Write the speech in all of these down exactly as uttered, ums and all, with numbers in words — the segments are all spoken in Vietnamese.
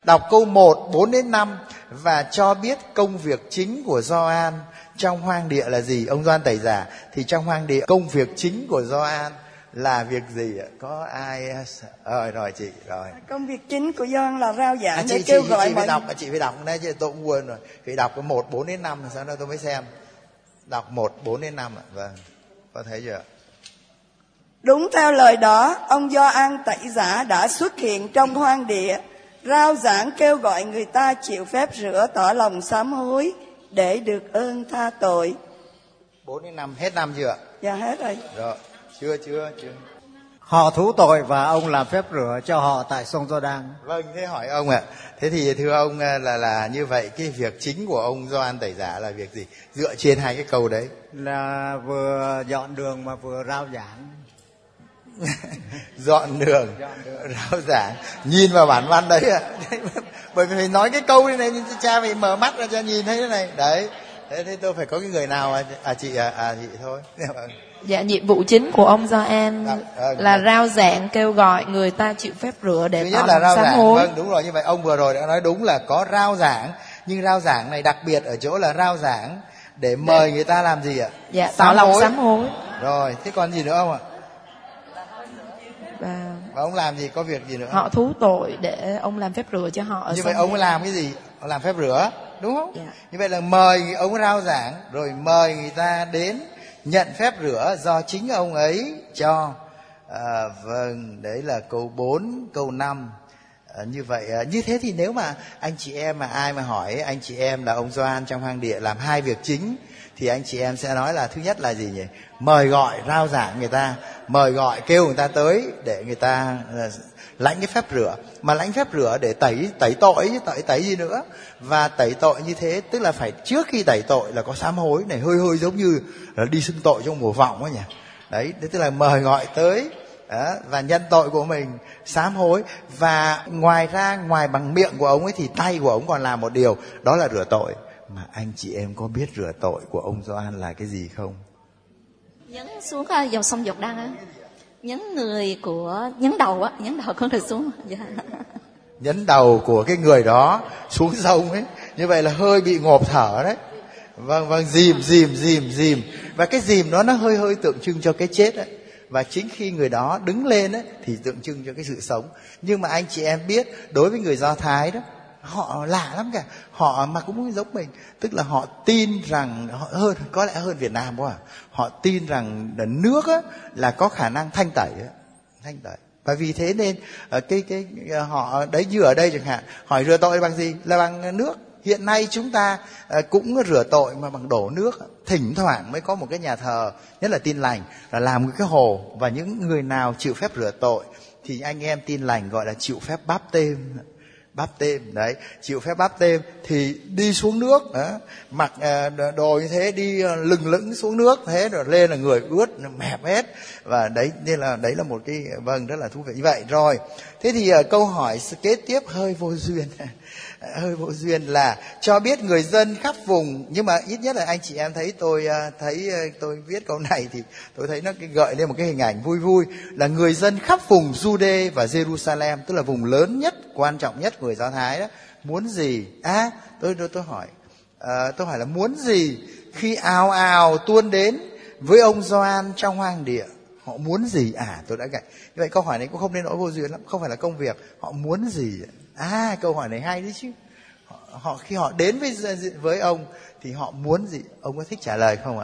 Đọc câu một, bốn đến năm và cho biết công việc chính của Gioan trong hoang địa là gì. Ông Gioan Tẩy Giả thì trong hoang địa công việc chính của Gioan là việc gì ạ? Có ai rồi rồi chị rồi. Công việc chính của Gioan là rao giảng à, để chị, kêu chị, gọi chị mọi phải đọc, chị phải đọc đây chứ tôi cũng quên rồi. Phải đọc cái một, bốn đến năm sao đó tôi mới xem. Đọc một, bốn đến năm ạ. Vâng. Có thấy chưa? Đúng theo lời đó, ông Gioan Tẩy Giả đã xuất hiện trong hoang địa, rao giảng kêu gọi người ta chịu phép rửa tỏ lòng sám hối để được ơn tha tội. bốn đến năm hết năm chưa? Dạ hết rồi. Rồi, chưa chưa chưa. Họ thú tội và ông làm phép rửa cho họ tại sông Giô-đan. Vâng, thế hỏi ông ạ. Thế thì thưa ông là là như vậy cái việc chính của ông Gioan Tẩy Giả là việc gì? Dựa trên hai cái câu đấy. Là vừa dọn đường mà vừa rao giảng. Dọn đường, rao giảng. Nhìn vào bản văn đấy ạ. Bởi vì phải nói cái câu này nên cha phải mở mắt ra cho nhìn thấy cái này. Đấy. Thế, thế tôi phải có cái người nào à, à chị à, à chị thôi. Dạ, nhiệm vụ chính của ông Gioan à, à, là rao giảng kêu gọi người ta chịu phép rửa để thứ tỏ nhất là lòng rao sám giảng. hối. Vâng, đúng rồi, như vậy ông vừa rồi đã nói đúng là có rao giảng, nhưng rao giảng này đặc biệt ở chỗ là rao giảng để mời người ta làm gì ạ? Dạ, tỏ lòng sám hối. Rồi, thế còn gì nữa không ạ? Và, và ông làm gì, có việc gì nữa? Họ thú tội để ông làm phép rửa cho họ ở như vậy ông ấy làm cái gì? Ông làm phép rửa, đúng không? Dạ. Như vậy là mời ông rao giảng rồi mời người ta đến nhận phép rửa do chính ông ấy cho. À, vâng, đấy là câu bốn, câu năm. À, như vậy à, như thế thì nếu mà anh chị em mà ai mà hỏi anh chị em là ông Gioan trong hoang địa làm hai việc chính thì anh chị em sẽ nói là thứ nhất là gì nhỉ? Mời gọi rao giảng người ta, mời gọi kêu người ta tới để người ta uh, lãnh cái phép rửa, mà lãnh phép rửa để tẩy tẩy tội chứ tẩy tẩy gì nữa. Và tẩy tội như thế tức là phải trước khi tẩy tội là có sám hối này, hơi hơi giống như là đi xưng tội trong mùa vọng ấy nhỉ. Đấy, đấy tức là mời gọi tới đó, và nhân tội của mình, sám hối. Và ngoài ra, ngoài bằng miệng của ông ấy thì tay của ông còn làm một điều, đó là rửa tội. Mà anh chị em có biết rửa tội của ông Gioan là cái gì không? Nhấn xuống uh, dòng sông Giọt Đăng á, nhấn người của nhấn đầu á, nhấn đầu con người xuống. Dạ. Nhấn đầu của cái người đó xuống sông ấy, như vậy là hơi bị ngộp thở đấy. Vâng vâng, dìm dìm dìm dìm, và cái dìm đó nó hơi hơi tượng trưng cho cái chết đấy. Và chính khi người đó đứng lên ấy, thì tượng trưng cho cái sự sống. Nhưng mà anh chị em biết, đối với người Do Thái đó, họ lạ lắm cả. Họ mà cũng giống mình, tức là họ tin rằng họ hơn, có lẽ hơn Việt Nam quá à. Họ tin rằng nước á, là có khả năng thanh tẩy á, thanh tẩy. Và vì thế nên cái cái họ đấy, như ở đây chẳng hạn, hỏi rửa tội bằng gì? Là bằng nước. Hiện nay chúng ta cũng rửa tội mà bằng đổ nước. Thỉnh thoảng mới có một cái nhà thờ, nhất là Tin Lành, là làm một cái hồ, và những người nào chịu phép rửa tội thì anh em Tin Lành gọi là chịu phép báp têm. Báp têm đấy, chịu phép báp têm thì đi xuống nước đó, mặc đồ như thế, đi lừng lững xuống nước thế, rồi lên là người ướt mẹp hết. Và đấy nên là đấy là một cái vâng rất là thú vị như vậy. Rồi thế thì câu hỏi kế tiếp hơi vô duyên hơi vô duyên là cho biết người dân khắp vùng, nhưng mà ít nhất là anh chị em thấy tôi thấy tôi viết câu này thì tôi thấy nó gợi lên một cái hình ảnh vui vui, là người dân khắp vùng Jude và Jerusalem, tức là vùng lớn nhất, quan trọng nhất của người Do Thái đó, muốn gì? À, tôi tôi tôi hỏi, à, tôi hỏi là muốn gì khi ào ào tuôn đến với ông Gioan trong hoang địa? Họ muốn gì? À, tôi đã gạch. Như vậy câu hỏi này cũng không nên nỗi vô duyên lắm, không phải là công việc. Họ muốn gì? À, câu hỏi này hay đấy chứ. Họ, họ khi họ đến với với ông thì họ muốn gì? Ông có thích trả lời không ạ?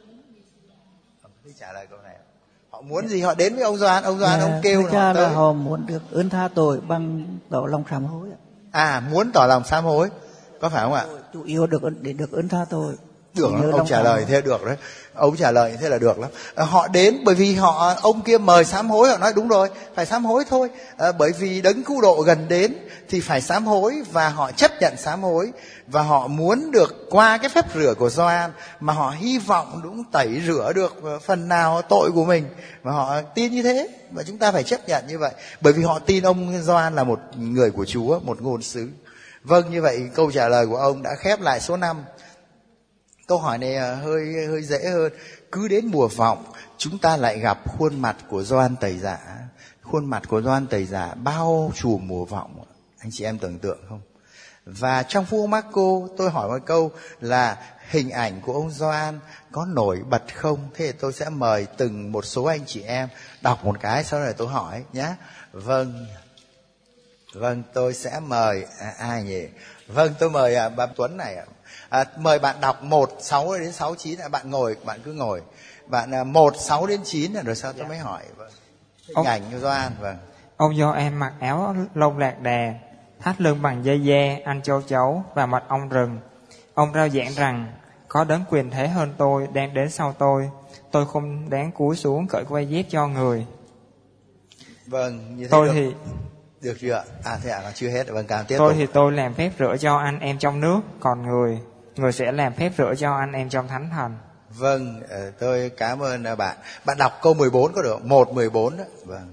Ông có thích trả lời câu này. Họ muốn gì? Họ đến với ông Gioan, ông Gioan ông kêu họ là tới. Họ muốn được ơn tha tội bằng tỏ lòng sám hối. À, muốn tỏ lòng sám hối, có phải không ạ? Chủ yếu được để được ơn tha tội. Được, ông trả lời thế được đấy. Ông trả lời thế là được lắm. À, họ đến bởi vì họ ông kia mời sám hối, họ nói đúng rồi, phải sám hối thôi. À, bởi vì đấng cứu độ gần đến thì phải sám hối, và họ chấp nhận sám hối, và họ muốn được qua cái phép rửa của Gioan, mà họ hy vọng đúng tẩy rửa được phần nào tội của mình, và họ tin như thế, và chúng ta phải chấp nhận như vậy, bởi vì họ tin ông Gioan là một người của Chúa, một ngôn sứ. Vâng, như vậy câu trả lời của ông đã khép lại số năm. Câu hỏi này hơi hơi dễ hơn. Cứ đến mùa vọng chúng ta lại gặp khuôn mặt của Gioan Tẩy Giả. Khuôn mặt của Gioan Tẩy Giả bao trùm mùa vọng. Anh chị em tưởng tượng không? Và trong Phúc Âm Mác-cô tôi hỏi một câu là hình ảnh của ông Gioan có nổi bật không? Thế thì tôi sẽ mời từng một số anh chị em đọc một cái, sau đó tôi hỏi nhé. Vâng, vâng tôi sẽ mời à, ai nhỉ? Vâng tôi mời à, bà Tuấn này ạ. À, mời bạn đọc một sáu đến sáu chín. À, bạn ngồi, bạn cứ ngồi. Bạn à, một sáu đến chín rồi sau tôi mới hỏi. Vâng. Hình ông, ảnh của Gioan. Vâng. Ông Gioan mặc áo lông lạc đà, thắt lưng bằng dây da, ăn châu chấu và mật ong rừng. Ông rao giảng rằng có đấng quyền thế hơn tôi đang đến sau tôi. Tôi không đáng cúi xuống cởi quai dép cho người. Vâng, như thế tôi được. thì Được chưa? À thế à, nó chưa hết. Vâng, càng tiếp Tôi tục. thì tôi làm phép rửa cho anh em trong nước, còn người người sẽ làm phép rửa cho anh em trong thánh thần. Vâng, tôi cảm ơn bạn. Bạn đọc câu mười bốn có được không? một mười bốn đó. Vâng.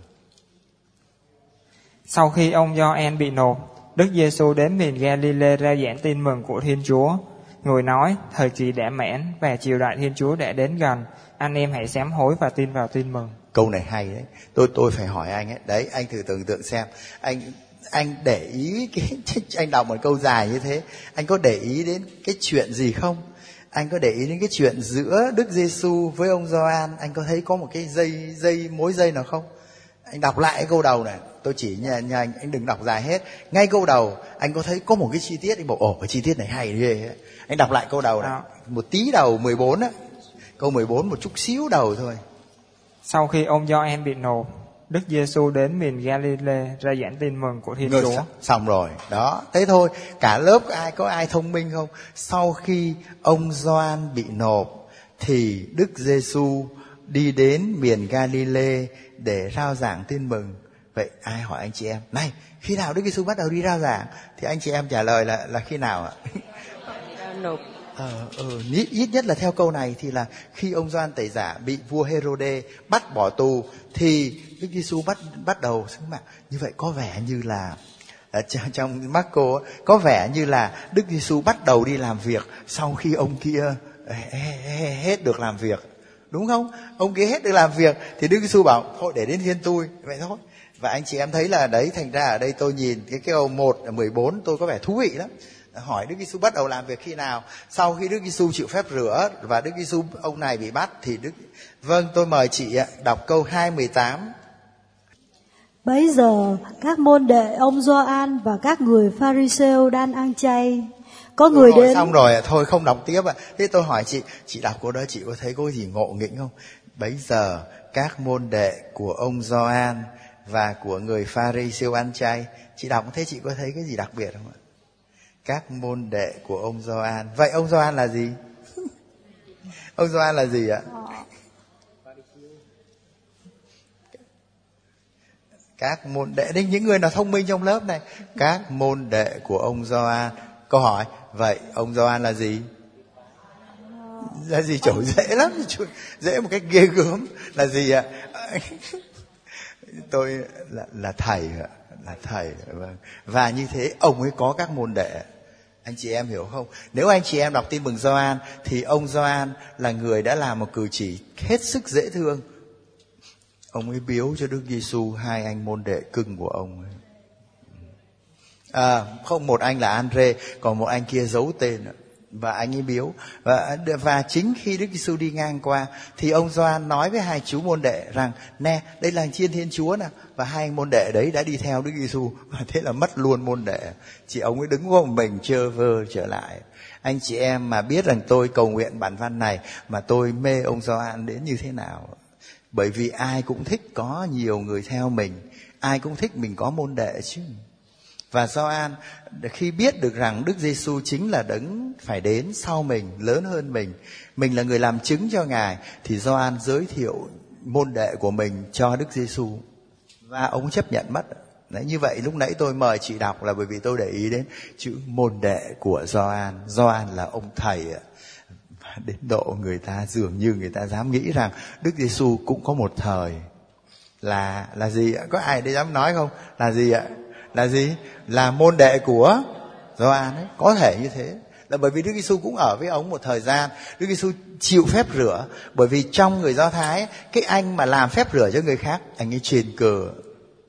Sau khi ông Gioan bị nộp, Đức Giêsu đến miền Galilee rao giảng tin mừng của Thiên Chúa. Người nói, thời kỳ đã mãn và triều đại Thiên Chúa đã đến gần. Anh em hãy sám hối và tin vào tin mừng. Câu này hay đấy. Tôi tôi phải hỏi anh ấy. Đấy, anh thử tưởng tượng xem. Anh anh để ý cái anh đọc một câu dài như thế, anh có để ý đến cái chuyện gì không? Anh có để ý đến cái chuyện giữa Đức Giêsu với ông Gioan, anh có thấy có một cái dây dây mối dây nào không? Anh đọc lại cái câu đầu này, tôi chỉ nhà, nhà anh, anh đừng đọc dài hết. Ngay câu đầu, anh có thấy có một cái chi tiết, anh bảo, ồ cái chi tiết này hay ghê. Anh đọc lại câu đầu này, một tí đầu mười bốn á, câu mười bốn một chút xíu đầu thôi. Sau khi ông Gioan bị nộp, Đức Giêsu đến miền Galilee ra giảng tin mừng của Thiên Ngược Chúa. Xong rồi, đó, thế thôi. Cả lớp ai có ai thông minh không? Sau khi ông Gioan bị nộp, thì Đức Giêsu đi đến miền Galilee để rao giảng tin mừng. Vậy ai hỏi anh chị em, này khi nào Đức Giêsu bắt đầu đi rao giảng? Thì anh chị em trả lời là là khi nào ạ? Nộp. Ờ, ờ, ít, ít nhất là theo câu này thì là khi ông Gioan Tẩy Giả bị vua Hêrôđê bắt bỏ tù thì Đức Giêsu bắt bắt đầu sứ mạng. Như vậy có vẻ như là ở trong Mác-cô có vẻ như là Đức Giêsu bắt đầu đi làm việc sau khi ông kia hết được làm việc, đúng không? Ông kia hết được làm việc thì Đức Giêsu bảo thôi để đến thiên tôi, vậy thôi. Và anh chị em thấy là đấy, thành ra ở đây tôi nhìn cái câu một mười bốn tôi có vẻ thú vị lắm. Hỏi Đức Giêsu bắt đầu làm việc khi nào? Sau khi Đức Giêsu chịu phép rửa và Đức Giêsu ông này bị bắt thì Đức Vâng, tôi mời chị đọc câu hai mười tám. Bấy giờ các môn đệ ông Gioan và các người Pha-ri-sêu đang ăn chay. Có người đến. Xong rồi, thôi không đọc tiếp ạ. Thế tôi hỏi chị, chị đọc câu đó chị có thấy có gì ngộ nghĩnh không? Bấy giờ các môn đệ của ông Gioan và của người Pha-ri-sêu ăn chay. Chị đọc thế chị có thấy cái gì đặc biệt không ạ? Các môn đệ của ông Gioan. Vậy ông Gioan là gì? Ông Gioan là gì ạ? Các môn đệ, đấy những người nào thông minh trong lớp này. Các môn đệ của ông Gioan. Câu hỏi, vậy ông Gioan là gì? Là gì? Chỗ dễ lắm, dễ một cách ghê gớm. Là gì ạ? Tôi là, là thầy ạ. Là thầy. Và như thế ông ấy có các môn đệ. Anh chị em hiểu không? Nếu anh chị em đọc tin mừng Gioan thì ông Gioan là người đã làm một cử chỉ hết sức dễ thương. Ông ấy biếu cho Đức Giêsu hai anh môn đệ cưng của ông ấy. À, không, một anh là Andre, còn một anh kia giấu tên. Và anh ấy biếu. Và, và chính khi Đức Giêsu đi ngang qua thì ông Gioan nói với hai chú môn đệ rằng nè, đây là chiên Thiên Chúa nè. Và hai anh môn đệ đấy đã đi theo Đức Giêsu. Và thế là mất luôn môn đệ. Chỉ ông ấy đứng có một mình chơ vơ trở lại. Anh chị em mà biết rằng tôi cầu nguyện bản văn này mà tôi mê ông Gioan đến như thế nào. Bởi vì ai cũng thích có nhiều người theo mình, ai cũng thích mình có môn đệ chứ. Và Gioan khi biết được rằng Đức Giêsu chính là đấng phải đến sau mình, lớn hơn mình, mình là người làm chứng cho Ngài, thì Gioan giới thiệu môn đệ của mình cho Đức Giêsu và ông chấp nhận mất. Đấy, như vậy lúc nãy tôi mời chị đọc là bởi vì tôi để ý đến chữ môn đệ của Gioan. Gioan là ông thầy ạ. Đến độ người ta dường như người ta dám nghĩ rằng Đức Giêsu cũng có một thời là là gì ạ? Có ai đây dám nói không? Là gì ạ? Là gì? Là môn đệ của Gioan ấy. Có thể như thế. Là bởi vì Đức Giêsu cũng ở với ông một thời gian. Đức Giêsu chịu phép rửa. Bởi vì trong người Do Thái, cái anh mà làm phép rửa cho người khác, anh ấy trên cờ.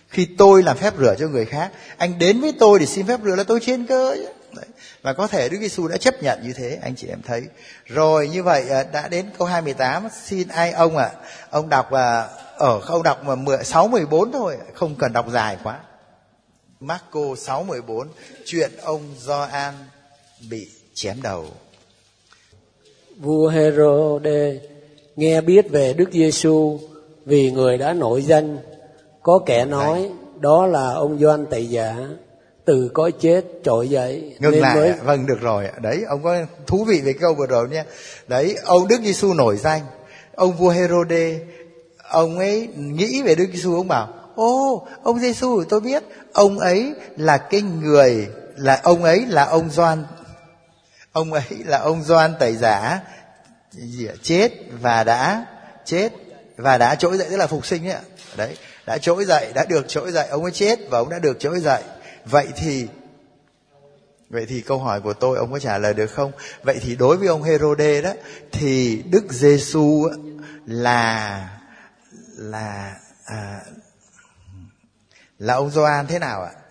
Khi tôi làm phép rửa cho người khác, anh đến với tôi để xin phép rửa là tôi trên cơ. Đấy. Và có thể Đức Giêsu đã chấp nhận như thế, anh chị em thấy. Rồi như vậy đã đến câu hai mươi tám. Xin ai ông ạ, à, ông đọc ở ông đọc mà sáu mười bốn thôi, không cần đọc dài quá. Marco sáu mười bốn, chuyện ông Gioan bị chém đầu. Vua Herode nghe biết về Đức Giêsu vì người đã nổi danh. Có kẻ nói đó là ông Gioan Tẩy Giả từ cõi chết trỗi dậy. Ngừng nên lại, mới... vâng được rồi. Đấy, ông có thú vị về câu vừa rồi nha. Đấy, ông Đức Giêsu nổi danh, ông vua Herode, ông ấy nghĩ về Đức Giêsu, ông bảo: ô, ông Giêsu tôi biết, ông ấy là cái người, là ông ấy là ông Gioan, ông ấy là ông Gioan Tẩy Giả gì ạ? chết và đã chết và đã trỗi dậy, tức là phục sinh ấy ạ. Đấy, đã trỗi dậy, đã được trỗi dậy, ông ấy chết và ông đã được trỗi dậy. Vậy thì Vậy thì câu hỏi của tôi ông có trả lời được không? Vậy thì đối với ông Herode đó thì Đức Giêsu là là à, là ông Gioan thế nào ạ?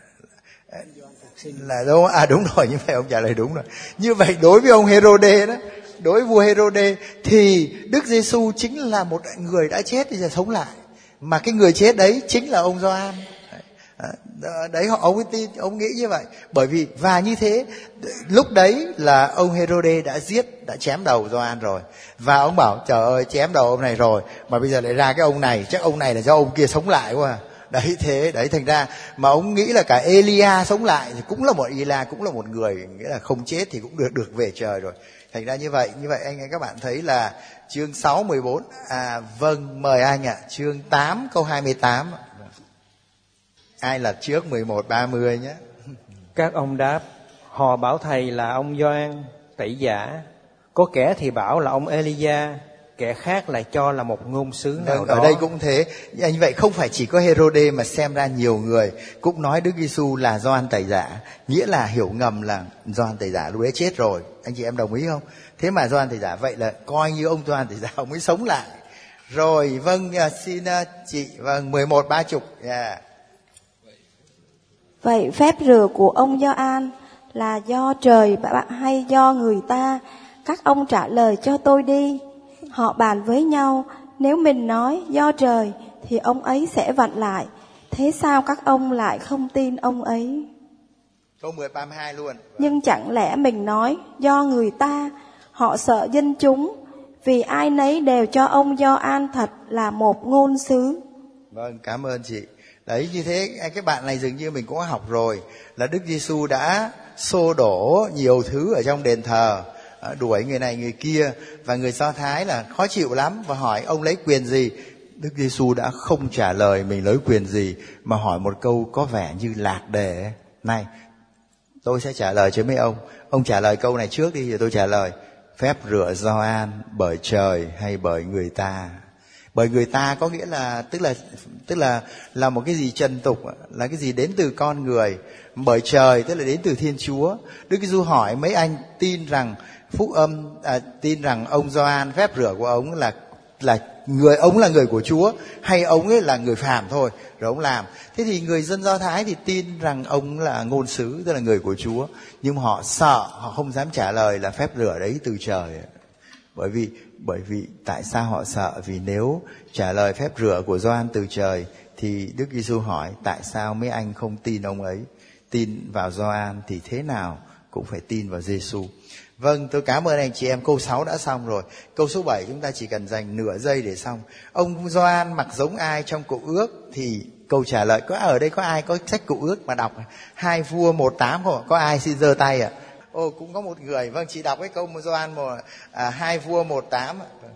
Là đâu? À đúng rồi, như vậy ông trả lời đúng rồi. Như vậy đối với ông Herode đó, đối với vua Herode thì Đức Giêsu chính là một người đã chết thì giờ sống lại, mà cái người chết đấy chính là ông Gioan. Đấy, họ ông ấy tin, ông nghĩ như vậy. Bởi vì và như thế lúc đấy là ông Herode đã giết, đã chém đầu Gioan rồi, và ông bảo trời ơi, chém đầu ông này rồi mà bây giờ lại ra cái ông này, chắc ông này là do ông kia sống lại quá à. Đấy, thế đấy, thành ra mà ông nghĩ là cả Elia sống lại thì cũng là một Elia, cũng là một người, nghĩa là không chết thì cũng được được về trời rồi. Thành ra như vậy, như vậy anh các bạn thấy là chương sáu mười bốn. À vâng, mời anh ạ. À, chương tám câu hai mươi tám. Ai là trước mười một ba mươi nhé. Các ông đáp: họ bảo thầy là ông Gioan Tẩy Giả, có kẻ thì bảo là ông Elia, kẻ khác lại cho là một ngôn sứ nào vâng, đó. Ở đây cũng thế. Như vậy không phải chỉ có Herode mà xem ra nhiều người cũng nói Đức Giêsu là Gioan Tẩy Giả, nghĩa là hiểu ngầm là Gioan Tẩy Giả lúc đấy chết rồi. Anh chị em đồng ý không? Thế mà Gioan Tẩy Giả, vậy là coi như ông Gioan Tẩy Giả ông mới sống lại. Rồi vâng, xin chị, vâng mười một ba chục. Yeah. Vậy phép rửa của ông Gioan là do trời hay do người ta? Các ông trả lời cho tôi đi. Họ bàn với nhau, nếu mình nói do trời thì ông ấy sẽ vặn lại. Thế sao các ông lại không tin ông ấy? Câu mười ba mươi hai luôn. Nhưng chẳng lẽ mình nói do người ta? Họ sợ dân chúng, vì ai nấy đều cho ông Gioan thật là một ngôn sứ. Vâng, cảm ơn chị. Đấy, như thế cái bạn này dường như mình cũng học rồi, là Đức Giêsu đã xô đổ nhiều thứ ở trong đền thờ, đuổi người này người kia, và người Do Thái là khó chịu lắm và hỏi ông lấy quyền gì. Đức Giêsu đã không trả lời mình lấy quyền gì, mà hỏi một câu có vẻ như lạc đề. Này, tôi sẽ trả lời cho mấy ông. Ông trả lời câu này trước đi rồi tôi trả lời. Phép rửa Gioan bởi trời hay bởi người ta? Bởi người ta có nghĩa là tức là tức là là một cái gì trần tục, là cái gì đến từ con người. Bởi trời tức là đến từ Thiên Chúa. Đức Giêsu hỏi mấy anh tin rằng phúc âm à, tin rằng ông Gioan phép rửa của ông là là người ông là người của Chúa hay ông ấy là người phàm thôi rồi ông làm. Thế thì người dân Do Thái thì tin rằng ông là ngôn sứ, tức là người của Chúa, nhưng mà họ sợ, họ không dám trả lời là phép rửa đấy từ trời. Bởi vì bởi vì tại sao họ sợ? Vì nếu trả lời phép rửa của Gioan từ trời thì Đức Giêsu hỏi tại sao mấy anh không tin ông ấy? Tin vào Gioan thì thế nào cũng phải tin vào Giêsu. Vâng, tôi cảm ơn anh chị em. Câu sáu đã xong rồi. Câu số bảy chúng ta chỉ cần dành nửa giây để xong. Ông Gioan mặc giống ai trong Cựu Ước? Thì câu trả lời có ở đây có ai có sách Cựu Ước mà đọc Hai Vua một tám không? Có ai xin giơ tay ạ? À? Ồ, cũng có một người. Vâng, chị đọc cái câu Gioan một à, Hai Vua một tám.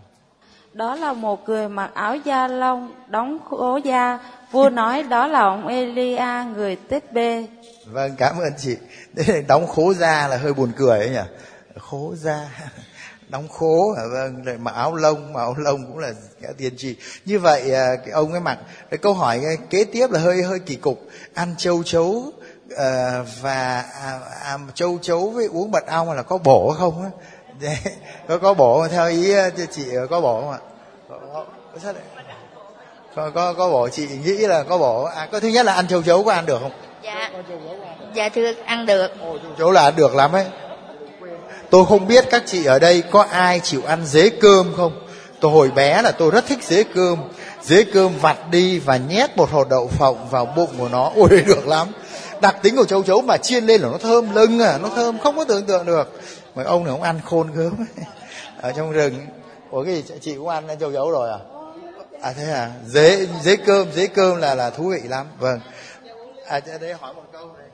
Đó là một người mặc áo da lông, đóng khố da. Vua nói đó là ông Elia, người Tết-bê. Vâng, cảm ơn chị. Đóng khố da là hơi buồn cười ấy nhỉ. Khố da, đóng khố, vâng, mà áo lông, mà áo lông cũng là cái tiên tri. Như vậy cái ông ấy mặc. Cái câu hỏi kế tiếp là hơi hơi kỳ cục. Ăn châu chấu à, và à, à, châu chấu với uống mật ong là có bổ không á? có có bổ theo ý chị, có bổ không ạ? Có, có, có sao lại? có có có bộ chị nghĩ là có bộ à, có thứ nhất là ăn châu chấu có ăn được không? Dạ. Dạ thưa ăn được. Ồ, châu chấu là ăn được lắm ấy. Tôi không biết các chị ở đây có ai chịu ăn dế cơm không? Tôi hồi bé là tôi rất thích dế cơm. Dế cơm vặt đi và nhét một hột đậu phộng vào bụng của nó. Ôi được lắm. Đặc tính của châu chấu mà chiên lên là nó thơm lưng à, nó thơm không có tưởng tượng được. Mà ông này ông ăn khôn gớm ấy. Ở trong rừng. Ủa cái gì chị cũng ăn châu chấu rồi à? À thế à? Dế dế cơm, dế cơm là là thú vị lắm. Vâng. À đây hỏi một câu này.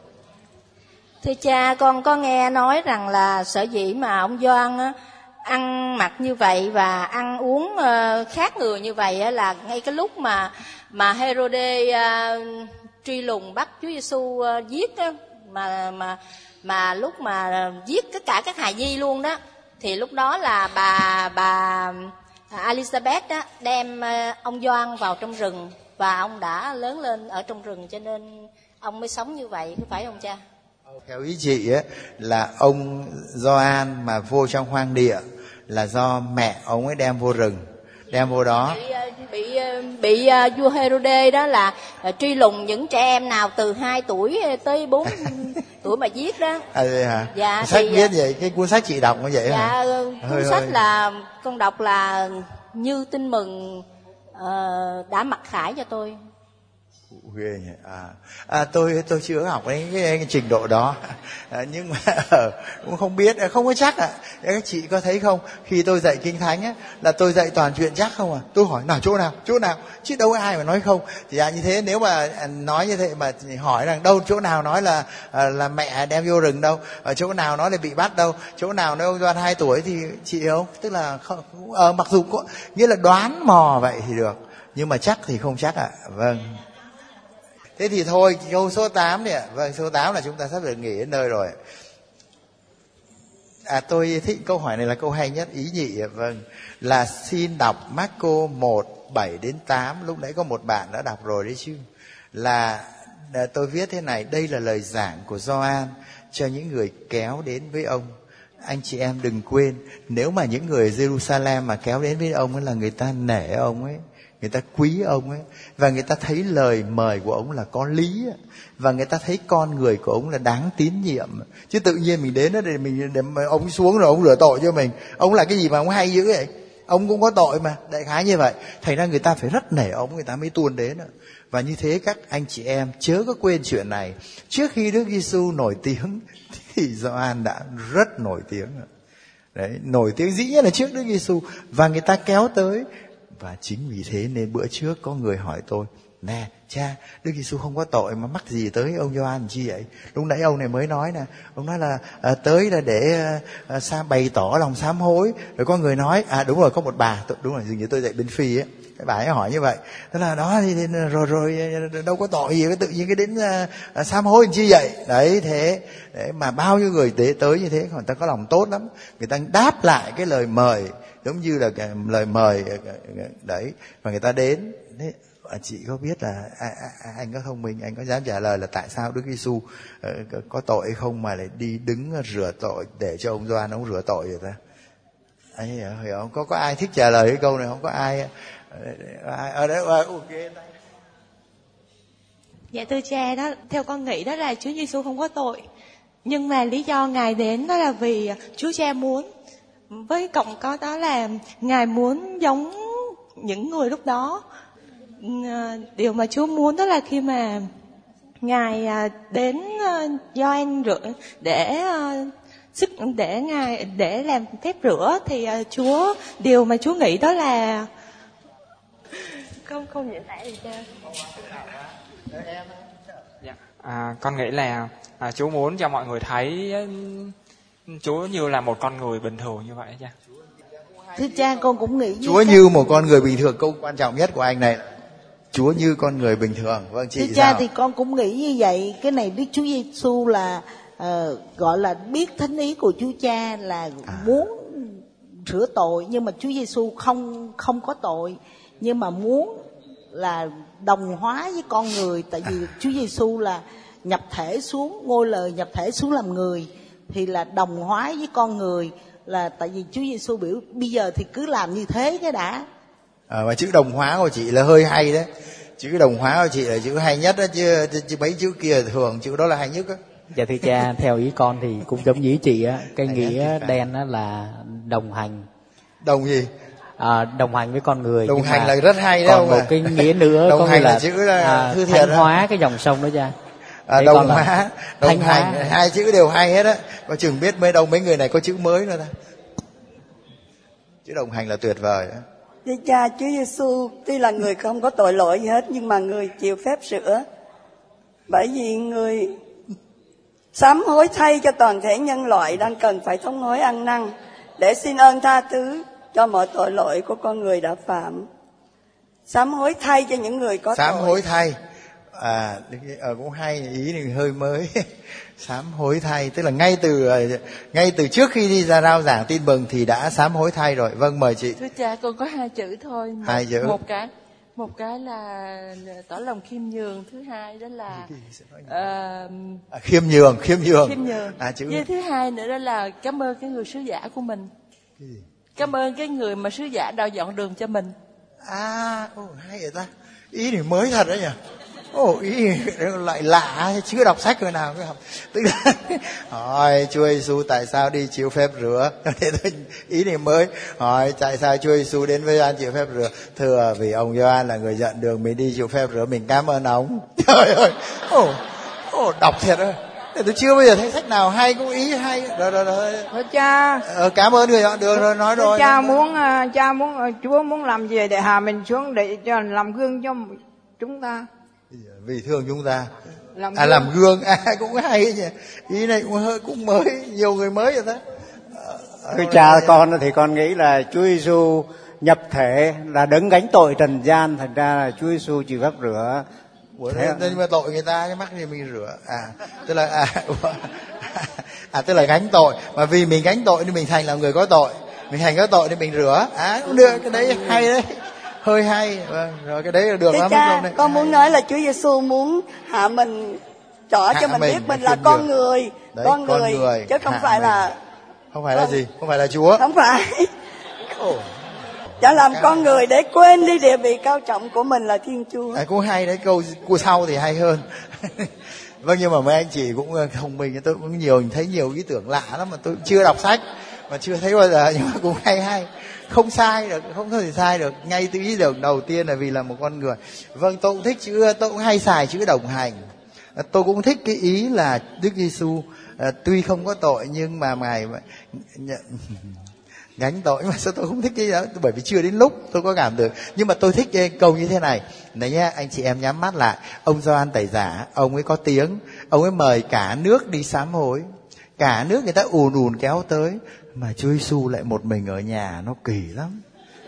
Thưa cha, con có nghe nói rằng là sở dĩ mà ông Gioan á, ăn mặc như vậy và ăn uống uh, khác người như vậy á, là ngay cái lúc mà mà Herode uh, truy lùng bắt Chúa Giêsu uh, giết á, mà mà mà lúc mà giết tất cả các hài nhi luôn đó, thì lúc đó là bà bà Elizabeth đó đem uh, ông Gioan vào trong rừng và ông đã lớn lên ở trong rừng, cho nên ông mới sống như vậy, có phải không cha? Theo ý chị ấy, là ông Gioan mà vô trong hoang địa là do mẹ ông ấy đem vô rừng, đem vô đó. Bị bị, bị uh, vua Herode đó là uh, truy lùng những trẻ em nào từ hai tuổi tới bốn tuổi mà giết đó. À vậy hả? Dạ, sách thì, viết vậy, cái cuốn sách chị đọc như vậy dạ, hả? Dạ, cuốn hơi, sách hơi. Là con đọc là Như Tin Mừng uh, đã mặc khải cho tôi. Ghê nhỉ. À, à tôi tôi chưa học đến cái, cái trình độ đó, à, nhưng mà cũng không biết, không có chắc ạ. À. Các chị có thấy không, khi tôi dạy kinh thánh á, là tôi dạy toàn chuyện chắc không à. Tôi hỏi nào chỗ nào chỗ nào chứ đâu có ai mà nói không. Thì à, như thế nếu mà nói như thế mà hỏi rằng đâu chỗ nào nói là là mẹ đem vô rừng đâu, ở chỗ nào nói là bị bắt đâu, chỗ nào nói ông Gioan hai tuổi thì chị hiểu không? Tức là không, ờ, mặc dù có nghĩa là đoán mò vậy thì được, nhưng mà chắc thì không chắc ạ. À. Vâng. Thế thì thôi, câu số tám này ạ. Vâng, số tám là chúng ta sắp được nghỉ đến nơi rồi. À, tôi thích câu hỏi này là câu hay nhất, ý nhị. Vâng, là xin đọc Marco một, bảy đến tám. Lúc nãy có một bạn đã đọc rồi đấy chứ. Là tôi viết thế này, đây là lời giảng của Gioan cho những người kéo đến với ông. Anh chị em đừng quên, nếu mà những người ở Jerusalem mà kéo đến với ông ấy là người ta nể ông ấy, người ta quý ông ấy, và người ta thấy lời mời của ông là có lý, và người ta thấy con người của ông là đáng tín nhiệm. Chứ tự nhiên mình đến đó để mình để ông xuống rồi ông rửa tội cho mình, ông là cái gì mà ông hay dữ vậy, ông cũng có tội mà, đại khái như vậy. Thành ra người ta phải rất nể ông, người ta mới tuôn đến. Và như thế các anh chị em chớ có quên chuyện này. Trước khi Đức Giêsu nổi tiếng thì Gioan đã rất nổi tiếng. Đấy, nổi tiếng dĩ nhiên là trước Đức Giêsu, và người ta kéo tới. Và chính vì thế nên bữa trước có người hỏi tôi, nè cha, Đức Giêsu không có tội mà mắc gì tới ông Gioan chi vậy? Lúc nãy ông này mới nói nè, ông nói là à, tới là để à, sa bày tỏ lòng sám hối. Rồi có người nói, à đúng rồi, có một bà, đúng rồi, dường như tôi dạy bên Phi ấy, cái bà ấy hỏi như vậy. Thế là đó thì, thì rồi rồi đâu có tội gì, tự nhiên cái đến à, sám hối chi vậy? Đấy thế, đấy, mà bao nhiêu người tới tới như thế, người ta có lòng tốt lắm, người ta đáp lại cái lời mời, giống như là cái lời mời đấy, và người ta đến. Đấy, chị có biết là à, à, anh có thông minh, anh có dám trả lời là tại sao Đức Giêsu uh, có tội hay không mà lại đi đứng rửa tội để cho ông Gioan ông rửa tội vậy ta? Anh hiểu, hiểu không? Có có ai thích trả lời cái câu này không? Có ai ở đấy? Ok. Dạ thưa cha, đó theo con nghĩ đó là Chúa Giêsu không có tội, nhưng mà lý do ngài đến đó là vì Chúa Cha muốn. Với cộng có đó là ngài muốn giống những người lúc đó. Điều mà Chúa muốn đó là khi mà ngài đến Gioan rửa để sức để ngài để làm phép rửa, thì Chúa điều mà Chúa nghĩ đó là không không diễn tả gì cha. À, con nghĩ là à, Chúa muốn cho mọi người thấy Chúa như là một con người bình thường như vậy cha. Thưa cha, con cũng nghĩ Chúa như một con người bình thường. Câu quan trọng nhất của anh này, Chúa như con người bình thường. Vâng, chị Thưa cha sao? thì con cũng nghĩ như vậy. Cái này Đức Chúa Giêsu là uh, gọi là biết thánh ý của Chúa Cha là à. muốn rửa tội, nhưng mà Chúa Giêsu không không có tội, nhưng mà muốn là đồng hóa với con người. Tại vì à. Chúa Giêsu là nhập thể xuống, ngôi lời nhập thể xuống làm người, thì là đồng hóa với con người. Là tại vì Chúa Giêsu biểu bây giờ thì cứ làm như thế cái đã, À, mà chữ đồng hóa của chị là hơi hay đấy. Chữ đồng hóa của chị là chữ hay nhất đó, chứ, chứ mấy chữ kia thường chữ đó là hay nhất đó. Dạ thưa cha, theo ý con thì cũng giống như ý chị á, cái nghĩa đen á là đồng hành. Đồng gì? À, đồng hành với con người. Đồng nhưng hành mà là rất hay còn đâu một mà. cái nghĩa nữa đồng có hành nghĩa là, là chữ là à, thư thiệt thanh đó. hóa cái dòng sông đó cha. À, Thế đồng là hóa, đồng thanh hành, hóa. hai chữ đều hay hết á. Có chừng biết mấy đâu mấy người này có chữ mới nữa ta. Chữ đồng hành là tuyệt vời đó. Thưa cha, Chúa Giêsu tuy là người không có tội lỗi gì hết, nhưng mà người chịu phép rửa, bởi vì người sám hối thay cho toàn thể nhân loại đang cần phải thống hối ăn năn để xin ơn tha thứ cho mọi tội lỗi của con người đã phạm. Sám hối thay cho những người có Sám tội. hối thay. À, ờ, cũng hay, ý này hơi mới. Sám hối thay tức là ngay từ ngay từ trước khi đi ra rao giảng tin mừng thì đã sám hối thay rồi. Vâng, mời chị. Thưa cha, con có hai chữ thôi. Một, Hai chữ. Một cái một cái là tỏ lòng khiêm nhường, thứ hai đó là uh, à, khiêm nhường, khiêm nhường. Khiêm nhường. À, chữ. Với thứ hai nữa đó là cảm ơn cái người sứ giả của mình. Cảm ơn cái người mà sứ giả đào dọn đường cho mình. À, oh, hay vậy ta. Ý này mới thật đấy nhỉ. Ồ, oh, ý lại lạ, chưa đọc sách rồi nào cứ học. Tức là hỏi Chúa Giêsu tại sao đi chịu phép rửa. Ý này mới. Hỏi tại sao Chúa Giêsu đến với Gioan chịu phép rửa. Thưa vì ông Gioan là người dẫn đường mình đi chịu phép rửa, mình cảm ơn ông. Trời ơi. Ồ, oh, oh, đọc thiệt rồi. Tôi chưa bao giờ thấy sách nào hay, cũng ý hay. Rồi rồi rồi. Thưa cha. Ờ, cảm ơn người dọn đường rồi, nói rồi. Cha muốn cha muốn Chúa muốn làm gì để hạ mình xuống để cho làm gương cho chúng ta. Vì thương chúng ta. Làm à gương. làm gương. À cũng hay nhỉ. Ý này cũng hơi cũng mới, nhiều người mới vậy đó. Thưa cha, con thì con nghĩ là Chúa Giêsu nhập thể là đấng gánh tội trần gian, thành ra là Chúa Giêsu chịu phép rửa. Ủa, nhưng mà tội người ta, cái mắc gì mình rửa. À tức là à, à tức là gánh tội, mà vì mình gánh tội nên mình thành là người có tội, mình thành có tội nên mình rửa. À cũng được, cái đấy hay đấy, hơi hay. Vâng, rồi cái đấy là được Thế lắm. cha, con muốn nói là Chúa Giêsu muốn hạ mình, trỏ hạ cho mình, mình biết mình là con nhường. người, Đấy, con, con người, người, chứ không hạ phải mình. là không phải là gì, không phải là Chúa, không phải. Ồ. Chả làm con người để quên đi địa vị cao trọng của mình là Thiên Chúa. À, cũng hay đấy, câu câu sau thì hay hơn. Vâng, nhưng mà mấy anh chị cũng thông minh, tôi cũng nhiều thấy nhiều ý tưởng lạ lắm mà tôi chưa đọc sách mà chưa thấy bao giờ, nhưng mà cũng hay hay, không sai được, không có thể sai được. Ngay từ ý tưởng đầu tiên là vì là một con người. Vâng, tôi cũng thích chữ, tôi cũng hay xài chữ đồng hành. Tôi cũng thích cái ý là Đức Giêsu à, tuy không có tội nhưng mà ngài gánh tội. Mà sao tôi không thích cái đó? Bởi vì chưa đến lúc tôi có cảm được. Nhưng mà tôi thích cái câu như thế này này nhé, anh chị em nhắm mắt lại. Ông Gioan Tẩy Giả, ông ấy có tiếng, ông ấy mời cả nước đi sám hối, cả nước người ta ùn ùn kéo tới, mà Chúa Giêsu lại một mình ở nhà, nó kỳ lắm.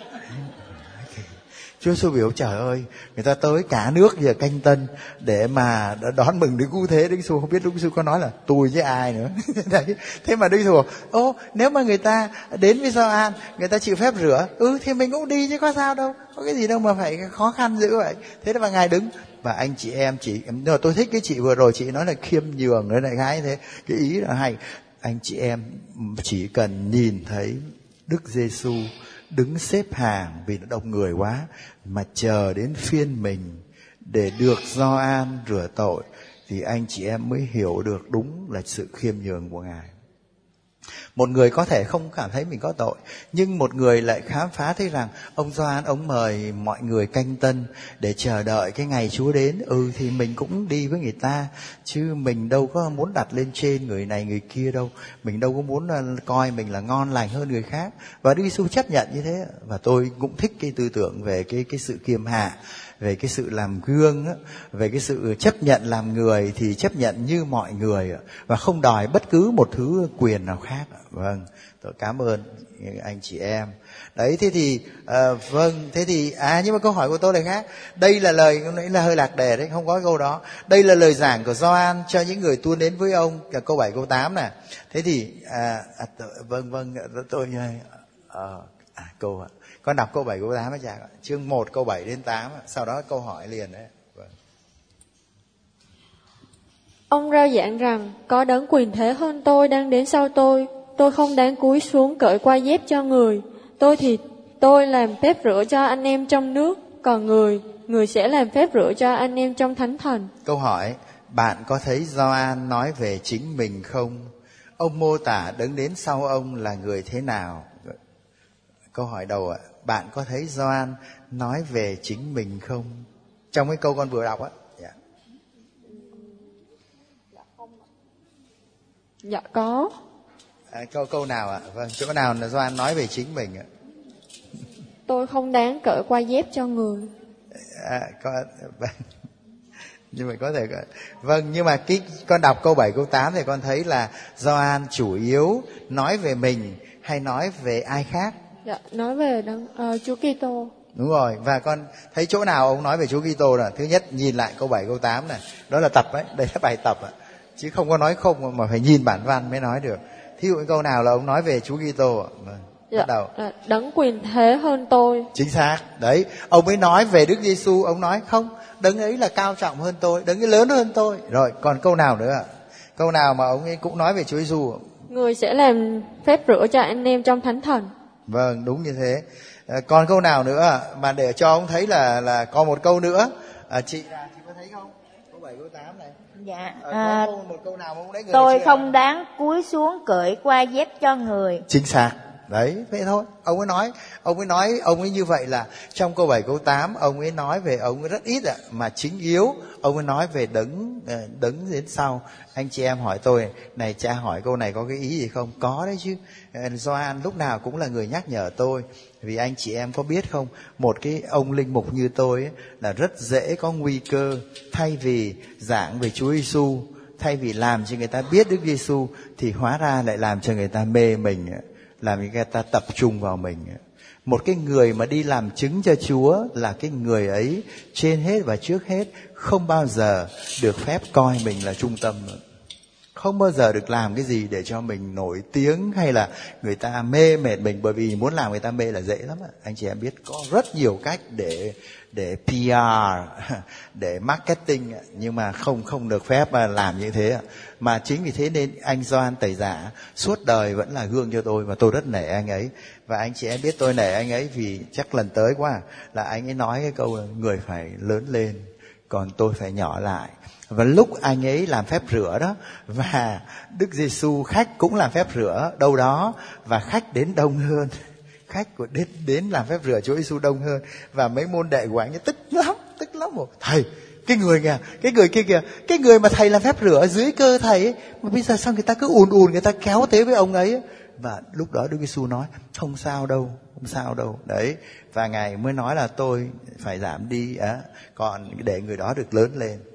Chúa Giêsu biểu trời ơi, người ta tới cả nước giờ canh tân để mà đón mừng Đức Cứu Thế. Đức Giêsu không biết Đức Giêsu có nói là tôi với ai nữa. Đấy. Thế mà Đức Giêsu bảo, ô nếu mà người ta đến với Gioan, người ta chịu phép rửa, ừ thì mình cũng đi chứ có sao đâu, có cái gì đâu mà phải khó khăn dữ vậy. Thế mà ngài đứng. Và anh chị em chị, nhưng mà tôi thích cái chị vừa rồi chị nói là khiêm nhường nữa, đại khái thế, cái ý là hay. Anh chị em chỉ cần nhìn thấy Đức Giêsu đứng xếp hàng vì nó đông người quá, mà chờ đến phiên mình để được Gioan rửa tội, thì anh chị em mới hiểu được đúng là sự khiêm nhường của Ngài. Một người có thể không cảm thấy mình có tội, nhưng một người lại khám phá thấy rằng ông Gioan ông mời mọi người canh tân để chờ đợi cái ngày Chúa đến. Ừ thì mình cũng đi với người ta, chứ mình đâu có muốn đặt lên trên người này người kia đâu, mình đâu có muốn coi mình là ngon lành hơn người khác. Và Đức Giêsu chấp nhận như thế. Và tôi cũng thích cái tư tưởng về cái cái sự kiêm hạ, về cái sự làm gương, về cái sự chấp nhận làm người thì chấp nhận như mọi người và không đòi bất cứ một thứ quyền nào khác. Vâng, tôi cảm ơn anh chị em. Đấy, thế thì à, vâng, thế thì à nhưng mà câu hỏi của tôi là khác. Đây là lời, nãy là hơi lạc đề đấy, không có câu đó. Đây là lời giảng của Gioan cho những người tuôn đến với ông, cả câu bảy câu tám này. Thế thì à, à, vâng vâng tôi à, à, câu ạ. Con đọc câu bảy câu tám chả, chương một câu bảy đến tám, sau đó câu hỏi liền đấy. Vâng. Ông rao giảng rằng có đấng quyền thế hơn tôi đang đến sau tôi, tôi không đáng cúi xuống cởi qua dép cho người. Tôi thì tôi làm phép rửa cho anh em trong nước, còn người, người sẽ làm phép rửa cho anh em trong thánh thần. Câu hỏi, bạn có thấy Gioan nói về chính mình không? Ông mô tả đấng đến sau ông là người thế nào? Câu hỏi đầu ạ, bạn có thấy Gioan nói về chính mình không? Trong cái câu con vừa đọc á. Dạ. Dạ có. À, câu câu nào ạ? Vâng, chỗ nào là Gioan nói về chính mình ạ? Tôi không đáng cởi qua dép cho người. À, có, vâng. Nhưng mà có thể vâng, nhưng mà cái con đọc câu bảy câu tám thì con thấy là Gioan chủ yếu nói về mình hay nói về ai khác? Dạ, nói về đấng uh, Chúa Kitô. Đúng rồi, và con thấy chỗ nào ông nói về Chúa Kitô là thứ nhất nhìn lại câu bảy câu tám này, đó là tập đấy, đây là bài tập ạ. Chứ không có nói không mà phải nhìn bản văn mới nói được. Thí dụ câu nào là ông nói về Chúa Kitô ạ? Vâng. Dạ, bắt đầu. Là đấng quyền thế hơn tôi. Chính xác. Đấy, ông mới nói về Đức Giêsu, ông nói không, đấng ấy là cao trọng hơn tôi, đấng ấy lớn hơn tôi. Rồi, còn câu nào nữa ạ? Câu nào mà ông ấy cũng nói về Chúa Giêsu? Người sẽ làm phép rửa cho anh em trong thánh thần. Vâng, đúng như thế. À, còn câu nào nữa mà để cho ông thấy là là còn một câu nữa. À, chị chị có thấy không? Câu bảy câu tám này. Dạ. À, À, có một câu nào mà ông đấy người tôi chưa? không đáng cúi xuống cởi qua dép cho người. Chính xác. Đấy, vậy thôi. Ông ấy nói, ông ấy nói, ông ấy như vậy là trong câu bảy câu tám ông ấy nói về ông ấy rất ít ạ, mà chính yếu ông ấy nói về đấng đấng đến sau. Anh chị em hỏi tôi, này cha hỏi câu này có cái ý gì không? Có đấy chứ. Gioan lúc nào cũng là người nhắc nhở tôi. Vì anh chị em có biết không, một cái ông linh mục như tôi ấy, là rất dễ có nguy cơ thay vì giảng về Chúa Giêsu, thay vì làm cho người ta biết Đức Giêsu thì hóa ra lại làm cho người ta mê mình, làm cho người ta tập trung vào mình. Một cái người mà đi làm chứng cho Chúa là cái người ấy trên hết và trước hết không bao giờ được phép coi mình là trung tâm nữa. Không bao giờ được làm cái gì để cho mình nổi tiếng hay là người ta mê mệt mình, bởi vì muốn làm người ta mê là dễ lắm. Anh chị em biết có rất nhiều cách để để pê rờ, để marketing, nhưng mà không không được phép làm như thế. Mà chính vì thế nên anh Gioan Tẩy Giả suốt đời vẫn là gương cho tôi, và tôi rất nể anh ấy. Và anh chị em biết tôi nể anh ấy vì chắc lần tới quá là anh ấy nói cái câu là người phải lớn lên, còn tôi phải nhỏ lại. Và lúc anh ấy làm phép rửa đó, và Đức Giêsu khách cũng làm phép rửa đâu đó, và khách đến đông hơn, khách của đến đến làm phép rửa Chúa Giêsu đông hơn, và mấy môn đệ của anh ấy tức lắm, tức lắm rồi. Thầy, cái người kìa, cái người kia kìa, cái người mà thầy làm phép rửa ở dưới cơ thầy ấy, mà bây giờ sao người ta cứ ùn ùn người ta kéo tới với ông ấy. Và lúc đó Đức Giêsu nói không sao đâu, không sao đâu. Đấy, và ngài mới nói là tôi phải giảm đi á, còn để người đó được lớn lên.